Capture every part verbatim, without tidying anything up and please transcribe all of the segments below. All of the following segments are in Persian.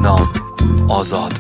بهنام آزاد.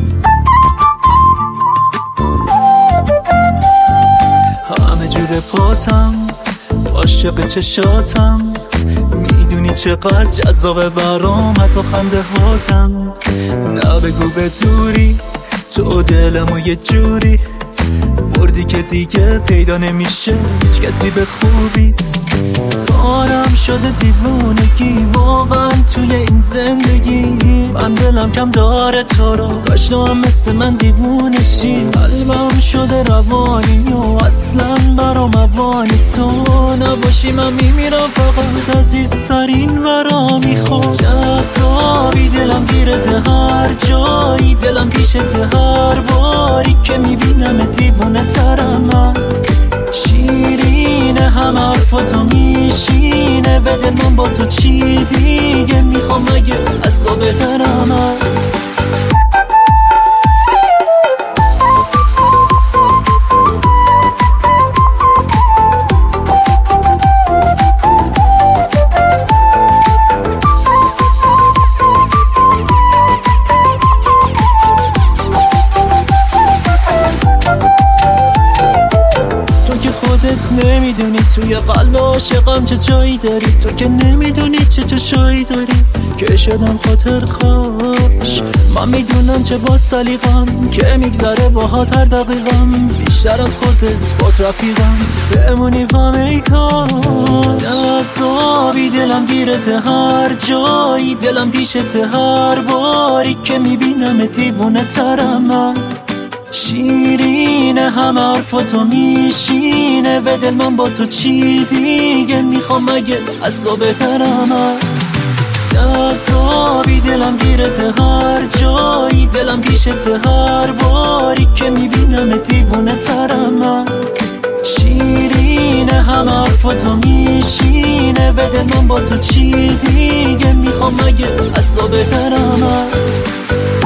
همه جور پاتم عاشق چشاتم، میدونی چقدر جذابه برام حتی خنده هاتم. نه بگو به دوری تو دلمو یه جوری بردی که دیگه پیدا نمیشه هیچ کسی به خوبیت. کارم شده دیوونگی واقعا توی این زندگی، من دلم کم داره تو رو، کاش تو هم مثل من دیوونشی. قلبم شده روانی و اصلا برام موانی تو نباشی من میمیرم، فقط عزیزترین ورا میخوام. جذابی دلم گیرته هر جایی، دلم پیشته هر باری که میبینم دیوونه ترم من. شیرینه همه حرفاتو میشینه به دل من، با تو چی دیگه میخوام مگه از تو بهترم هست. خودت نمیدونی توی قلب عاشقم چه جایی داری، تو که نمیدونی چه چشایی داری که شدم خاطر خوش. من میدونم چه با سلیقم که میگذره باهات هر دقیقم، بیشتر از خودت با رفیقم بمونی با میکن. عذابی دلم گیرته هر جایی، دلم پیشته هر باری که میبینم دیوونه ترم من. شیرینه همه حرفاتو میشینه به دل من، با تو چی دیگه میخوام مگه از تو بهترم هست. جذابی دلم گیرته هر جایی، دلم پیشته هر باری که میبینم دیوونه ترم من. شیرینه همه حرفاتو میشینه به دل من، با تو چی دیگه میخوام مگه از تو بهترم هست.